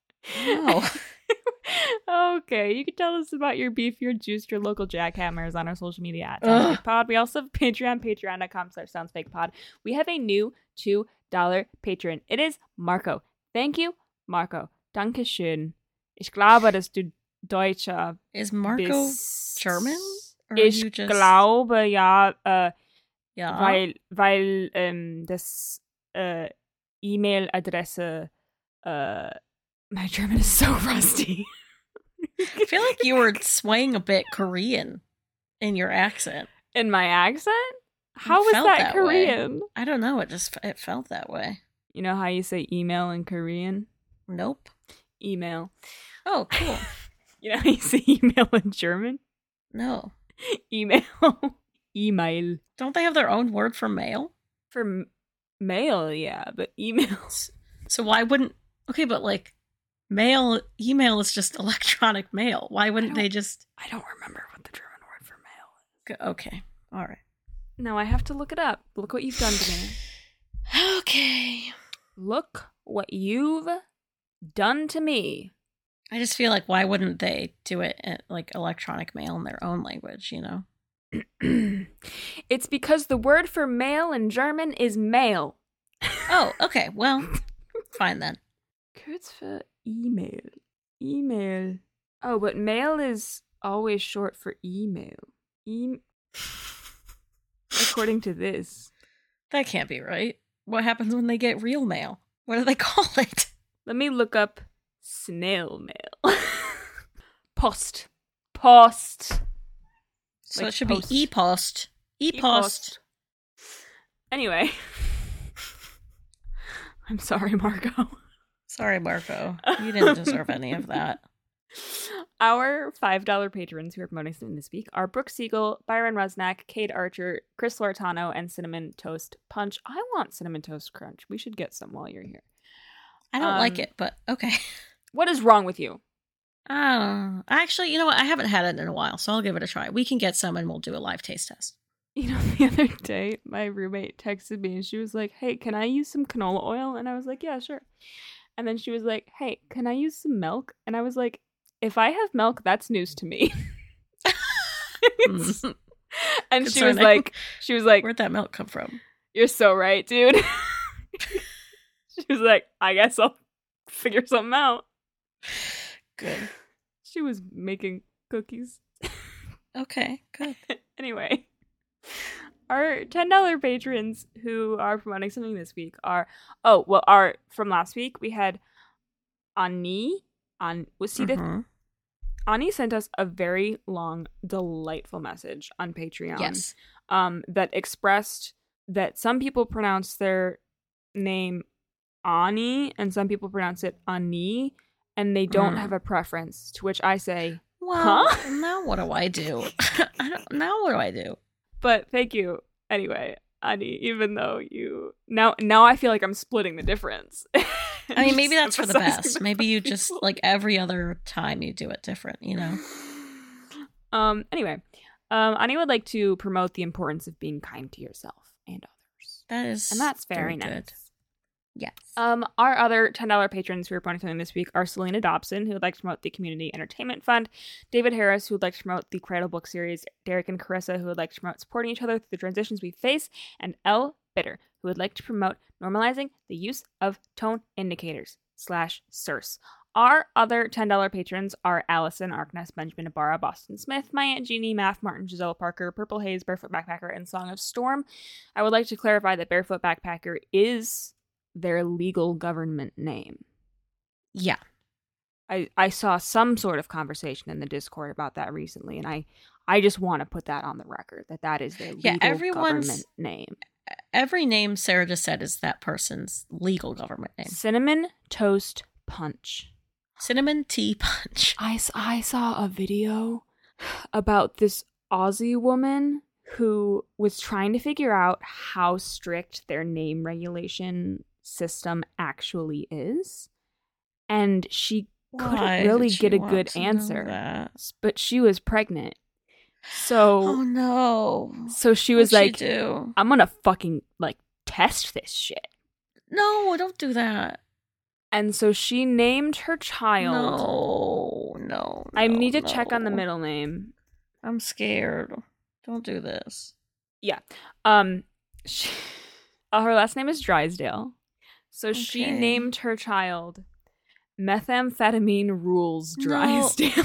No. Okay, you can tell us about your beef, your juice, your local jackhammers on our social media at SoundsFakePod. We also have Patreon, patreon.com/SoundsFakePod. We have a new $2 patron. It is Marco. Thank you, Marco. Dankeschön. Ich glaube, dass du Deutscher Is Marco bist. German? Or Ich you just... glaube, ja. Ja. Weil das E-Mail-Adresse my German is so rusty. I feel like you were swaying a bit Korean in your accent. In my accent? How was that Korean? Way. I don't know. It felt that way. You know how you say email in Korean? Nope. Email. Oh, cool. You know how you say email in German? No. Email. Email. Don't they have their own word for mail? For mail, yeah, but emails. So why wouldn't... Okay, but like, email is just electronic mail. Why wouldn't they just... I don't remember what the German word for mail is. Okay, all right. No, I have to look it up. Look what you've done to me. Okay. Look what you've done to me. I just feel like, why wouldn't they do it like electronic mail in their own language, you know? It's because the word for mail in German is mail. Oh, okay. Well, fine then. Kurz for email. Email. Oh, but mail is always short for email. According to this. That can't be right. What happens when they get real mail? What do they call it? Let me look up snail mail. Post. Post. So Like it should post. be e-post. E-post. Anyway. I'm sorry, Marco. Sorry, Marco. You didn't deserve any of that. Our $5 patrons who are promoting something this week are Brooke Siegel, Byron Rusnak, Cade Archer, Chris Lortano, and Cinnamon Toast Punch. I want Cinnamon Toast Crunch. We should get some while you're here. I don't like it, but okay. What is wrong with you? Actually, you know what? I haven't had it in a while, so I'll give it a try. We can get some and we'll do a live taste test. You know, the other day, my roommate texted me and she was like, hey, can I use some canola oil? And I was like, yeah, sure. And then she was like, hey, can I use some milk? And I was like, if I have milk, that's news to me. And she was like, where'd that milk come from? You're so right, dude. She was like, I guess I'll figure something out. Good. She was making cookies. Okay, good. Anyway, our $10 patrons who are promoting something this week are, from last week, we had Ani. Ani sent us a very long, delightful message on Patreon. Yes. That expressed that some people pronounce their name Ani and some people pronounce it Ani, and they don't have a preference. To which I say, well, now what do I do? Now what do I do? But thank you anyway, Ani. Even though you now I feel like I'm splitting the difference. I mean, maybe that's for the best. Maybe you just, like, every other time you do it different, you know? Anyway, Ani would like to promote the importance of being kind to yourself and others. And that's very nice. Good. Yes. Our other $10 patrons who are promoting something this week are Selena Dobson, who would like to promote the Community Entertainment Fund, David Harris, who would like to promote the Cradle book series, Derek and Carissa, who would like to promote supporting each other through the transitions we face, and Elle Bitter, who would like to promote normalizing the use of tone indicators /SIRS. Our other $10 patrons are Allison, Arkness, Benjamin Ibarra, Boston Smith, My Aunt Jeannie, Math Martin, Giselle Parker, Purple Haze, Barefoot Backpacker, and Song of Storm. I would like to clarify that Barefoot Backpacker is their legal government name. Yeah. I saw some sort of conversation in the Discord about that recently, and I just want to put that on the record, that is their legal government name. Every name Sarah just said is that person's legal government name. Cinnamon Toast Punch. Cinnamon Tea Punch. I saw a video about this Aussie woman who was trying to figure out how strict their name regulation system actually is. And she couldn't really get a good answer. But she was pregnant. So oh no. So she was What'd like, she do? I'm gonna fucking test this shit. No, don't do that. And so she named her child. No. I need to check on the middle name. I'm scared. Don't do this. Yeah. She, her last name is Drysdale. So she named her child Methamphetamine Rules Drysdale.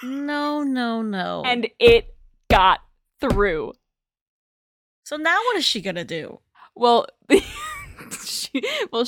No. And it got through. So now what is she gonna do? Well, she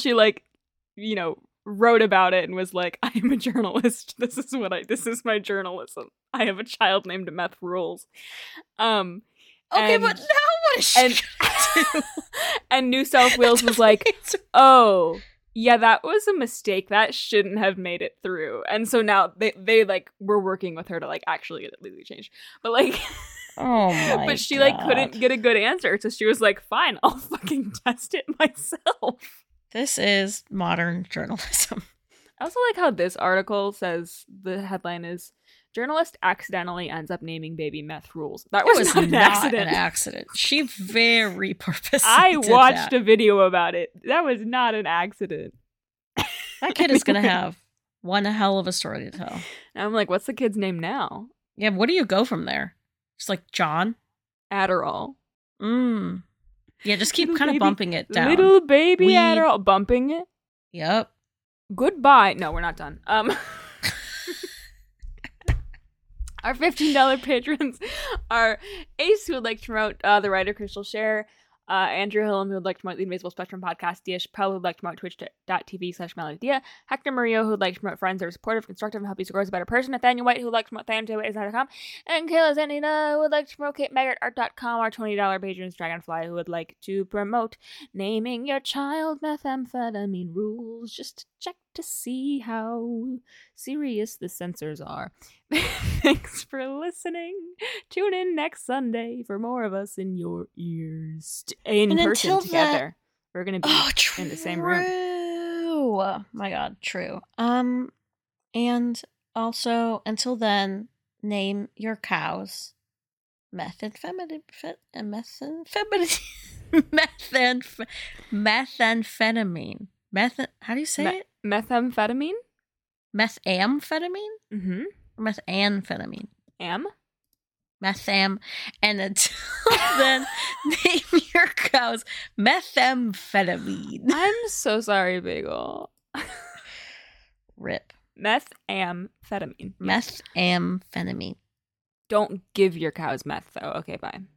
wrote about it and was like, I am a journalist. This is my journalism. I have a child named Meth Rules. Okay, but now what is she gonna do? And New South Wales was like, oh, yeah, that was a mistake. That shouldn't have made it through. And so now they were working with her to actually get it legally changed. But oh my but she God. couldn't get a good answer. So she was like, fine, I'll fucking test it myself. This is modern journalism. I also like how this article says the headline is journalist accidentally ends up naming baby Meth Rules. That was not an accident. She very purposely I did watched that. a video about it. That was not an accident. That kid is going to have one hell of a story to tell. And I'm like, what's the kid's name now? Yeah, where do you go from there? Just like John? Adderall. Yeah, just keep kind of bumping it down. Little baby Adderall. Bumping it? Yep. goodbye. No, we're not done. Our $15 patrons are Ace, who would like to promote the writer Crystal Share, Andrew Hillam, who would like to promote the Invisible Spectrum podcast, Dia Chappelle, who would like to promote twitch.tv/melodia, Hector Murillo, who would like to promote friends that are supportive, constructive, and help you grow as a better person, Nathaniel White, who would like to promote ThanToWays.com, and Kayla Zanina, who would like to promote KateMaggartArt.com, our $20 patrons, Dragonfly, who would like to promote naming your child methamphetamine rules, just to check to see how serious the censors are. Thanks for listening. Tune in next Sunday for more of us in your ears. In person together. We're going to be in the same room. Oh my god, true. And also, until then, name your cows methamphetamine. How do you say it? Methamphetamine? Methamphetamine? Mm-hmm. Methamphetamine. Metham. And until then, name your cows methamphetamine. I'm so sorry, Bagel. Rip. Methamphetamine. Methamphetamine. Don't give your cows meth, though. Okay, bye.